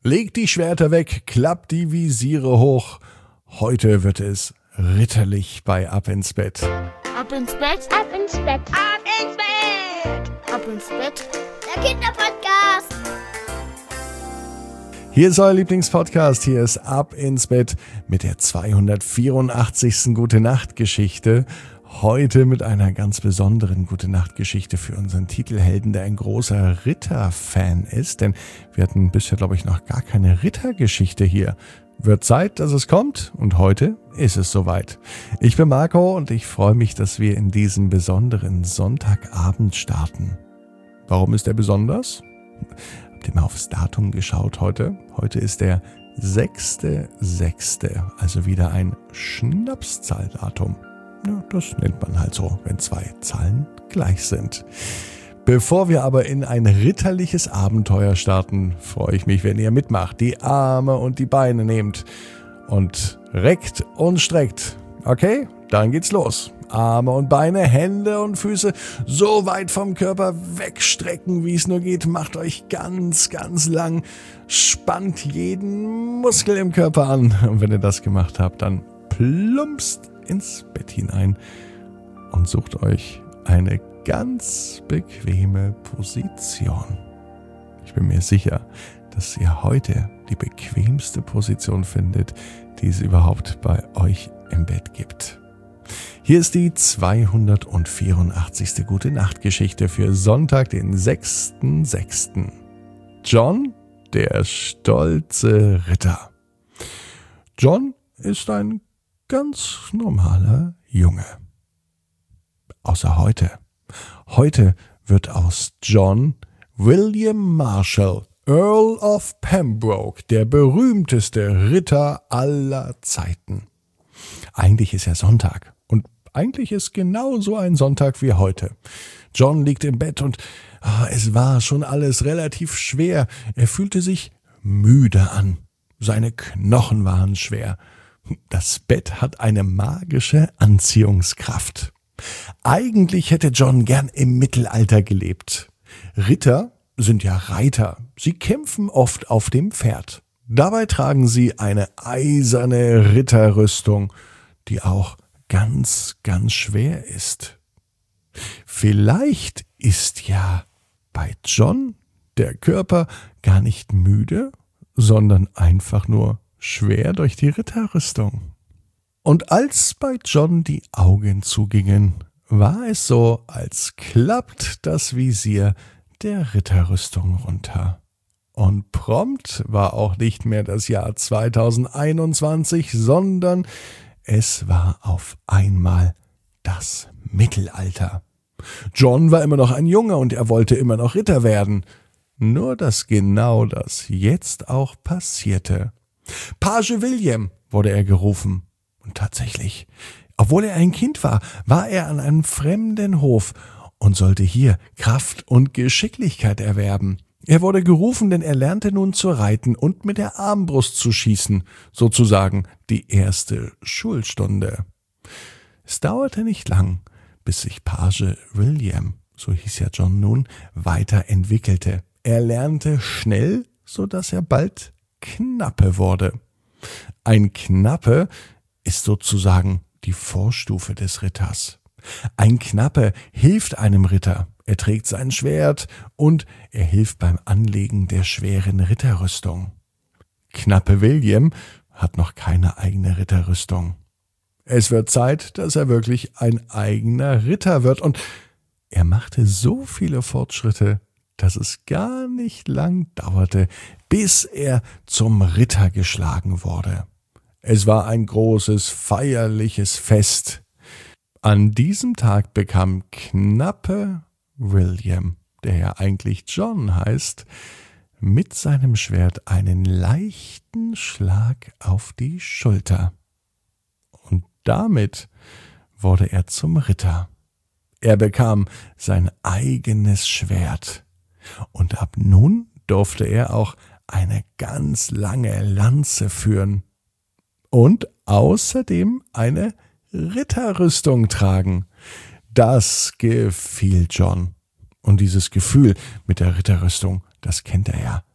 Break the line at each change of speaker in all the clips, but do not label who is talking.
Legt die Schwerter weg, klappt die Visiere hoch. Heute wird es ritterlich bei Ab ins Bett.
Ab ins Bett, ab ins Bett, ab ins Bett, ab ins Bett, der Kinderpodcast.
Hier ist euer Lieblingspodcast, hier ist Ab ins Bett mit der 284. Gute-Nacht-Geschichte. Heute mit einer ganz besonderen Gute-Nacht-Geschichte für unseren Titelhelden, der ein großer Ritter-Fan ist. Denn wir hatten bisher, glaube ich, noch gar keine Rittergeschichte hier. Wird Zeit, dass es kommt, und heute ist es soweit. Ich bin Marco und ich freue mich, dass wir in diesen besonderen Sonntagabend starten. Warum ist der besonders? Habt ihr mal aufs Datum geschaut heute? Heute ist der 6.6., also wieder ein Schnapszahldatum. Ja, das nennt man halt so, wenn zwei Zahlen gleich sind. Bevor wir aber in ein ritterliches Abenteuer starten, freue ich mich, wenn ihr mitmacht, die Arme und die Beine nehmt und reckt und streckt. Okay, dann geht's los. Arme und Beine, Hände und Füße so weit vom Körper wegstrecken, wie es nur geht. Macht euch ganz, ganz lang. Spannt jeden Muskel im Körper an. Und wenn ihr das gemacht habt, dann plumpst ins Bett hinein und sucht euch eine ganz bequeme Position. Ich bin mir sicher, dass ihr heute die bequemste Position findet, die es überhaupt bei euch im Bett gibt. Hier ist die 284. Gute-Nacht-Geschichte für Sonntag, den 6.6. John, der stolze Ritter. John ist ein ganz normaler Junge. Außer heute. Heute wird aus John William Marshall, Earl of Pembroke, der berühmteste Ritter aller Zeiten. Eigentlich ist ja Sonntag und eigentlich ist genauso ein Sonntag wie heute. John liegt im Bett und es war schon alles relativ schwer. Er fühlte sich müde an. Seine Knochen waren schwer. Das Bett hat eine magische Anziehungskraft. Eigentlich hätte John gern im Mittelalter gelebt. Ritter sind ja Reiter. Sie kämpfen oft auf dem Pferd. Dabei tragen sie eine eiserne Ritterrüstung, die auch ganz, ganz schwer ist. Vielleicht ist ja bei John der Körper gar nicht müde, sondern einfach nur schwer durch die Ritterrüstung. Und als bei John die Augen zugingen, war es so, als klappt das Visier der Ritterrüstung runter. Und prompt war auch nicht mehr das Jahr 2021, sondern es war auf einmal das Mittelalter. John war immer noch ein Junge und er wollte immer noch Ritter werden. Nur dass genau das jetzt auch passierte. Page William wurde er gerufen. Und tatsächlich, obwohl er ein Kind war, war er an einem fremden Hof und sollte hier Kraft und Geschicklichkeit erwerben. Er wurde gerufen, denn er lernte nun zu reiten und mit der Armbrust zu schießen, sozusagen die erste Schulstunde. Es dauerte nicht lang, bis sich Page William, so hieß ja John nun, weiterentwickelte. Er lernte schnell, so dass er bald Knappe wurde. Ein Knappe ist sozusagen die Vorstufe des Ritters. Ein Knappe hilft einem Ritter. Er trägt sein Schwert und er hilft beim Anlegen der schweren Ritterrüstung. Knappe William hat noch keine eigene Ritterrüstung. Es wird Zeit, dass er wirklich ein eigener Ritter wird, und er machte so viele Fortschritte, dass es gar nicht lang dauerte, bis er zum Ritter geschlagen wurde. Es war ein großes, feierliches Fest. An diesem Tag bekam Knappe William, der ja eigentlich John heißt, mit seinem Schwert einen leichten Schlag auf die Schulter. Und damit wurde er zum Ritter. Er bekam sein eigenes Schwert. Und ab nun durfte er auch eine ganz lange Lanze führen. Und außerdem eine Ritterrüstung tragen. Das gefiel John. Und dieses Gefühl mit der Ritterrüstung, das kennt er ja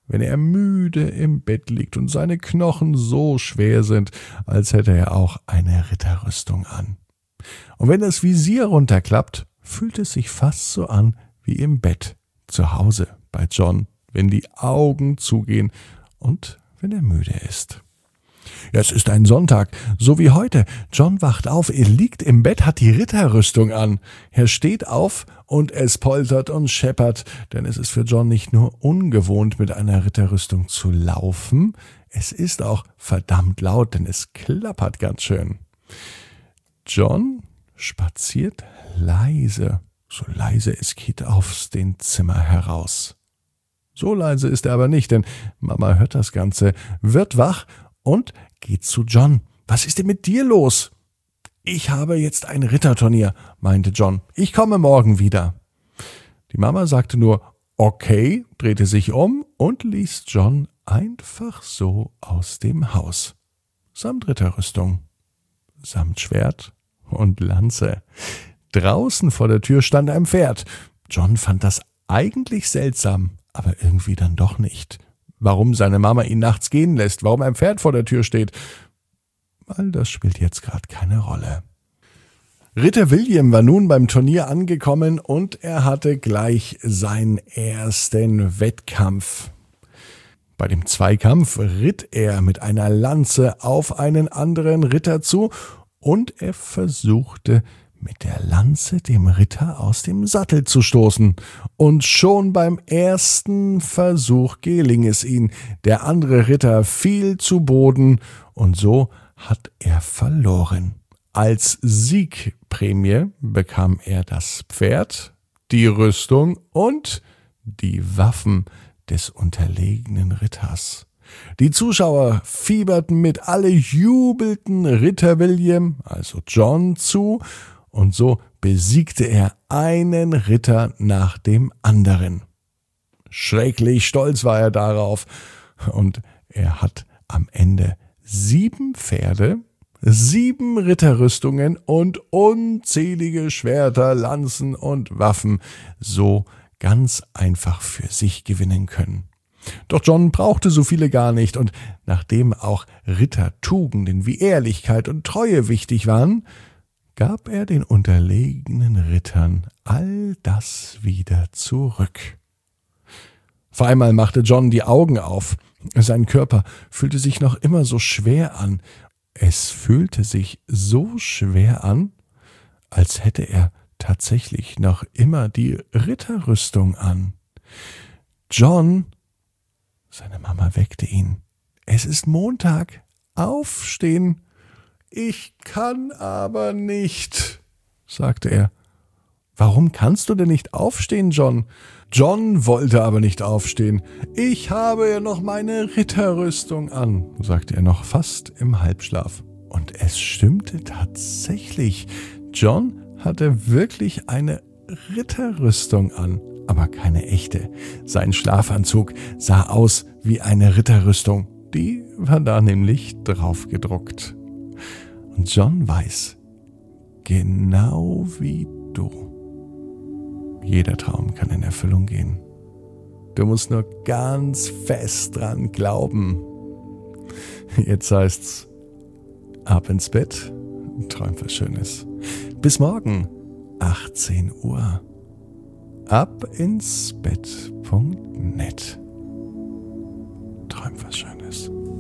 wenn er müde im Bett liegt und seine Knochen so schwer sind, als hätte er auch eine Ritterrüstung an. Und wenn das Visier runterklappt, fühlt es sich fast so an wie im Bett zu Hause bei John, wenn die Augen zugehen und wenn er müde ist. Ja, es ist ein Sonntag, so wie heute. John wacht auf, er liegt im Bett, hat die Ritterrüstung an. Er steht auf und es poltert und scheppert, denn es ist für John nicht nur ungewohnt, mit einer Ritterrüstung zu laufen, es ist auch verdammt laut, denn es klappert ganz schön. John spaziert leise, so leise es geht, aus dem Zimmer heraus. So leise ist er aber nicht, denn Mama hört das Ganze, wird wach und geht zu John. »Was ist denn mit dir los?« »Ich habe jetzt ein Ritterturnier«, meinte John. »Ich komme morgen wieder.« Die Mama sagte nur »Okay«, drehte sich um und ließ John einfach so aus dem Haus. Samt Ritterrüstung, samt Schwert und Lanze. Draußen vor der Tür stand ein Pferd. John fand das eigentlich seltsam, aber irgendwie dann doch nicht. Warum seine Mama ihn nachts gehen lässt, warum ein Pferd vor der Tür steht, all das spielt jetzt gerade keine Rolle. Ritter William war nun beim Turnier angekommen und er hatte gleich seinen ersten Wettkampf. Bei dem Zweikampf ritt er mit einer Lanze auf einen anderen Ritter zu und er versuchte mit der Lanze dem Ritter aus dem Sattel zu stoßen. Und schon beim ersten Versuch geling es ihm. Der andere Ritter fiel zu Boden und so hat er verloren. Als Siegprämie bekam er das Pferd, die Rüstung und die Waffen des unterlegenen Ritters. Die Zuschauer fieberten mit, alle jubelten Ritter William, also John, zu, und so besiegte er einen Ritter nach dem anderen. Schrecklich stolz war er darauf, und er hat am Ende 7 Pferde, 7 Ritterrüstungen und unzählige Schwerter, Lanzen und Waffen so ganz einfach für sich gewinnen können. Doch John brauchte so viele gar nicht, und nachdem auch Rittertugenden wie Ehrlichkeit und Treue wichtig waren, gab er den unterlegenen Rittern all das wieder zurück. Vor einmal machte John die Augen auf. Sein Körper fühlte sich noch immer so schwer an. Es fühlte sich so schwer an, als hätte er tatsächlich noch immer die Ritterrüstung an. John, seine Mama weckte ihn. »Es ist Montag, aufstehen!« »Ich kann aber nicht«, sagte er. »Warum kannst du denn nicht aufstehen, John?« John wollte aber nicht aufstehen. »Ich habe ja noch meine Ritterrüstung an«, sagte er noch fast im Halbschlaf. Und es stimmte tatsächlich. John hatte wirklich eine Ritterrüstung an, aber keine echte. Sein Schlafanzug sah aus wie eine Ritterrüstung. Die war da nämlich drauf gedruckt. Und John weiß, genau wie du, jeder Traum kann in Erfüllung gehen. Du musst nur ganz fest dran glauben. Jetzt heißt's, ab ins Bett, träum was Schönes. Bis morgen, 18 Uhr. abinsbett.net. Träum was Schönes.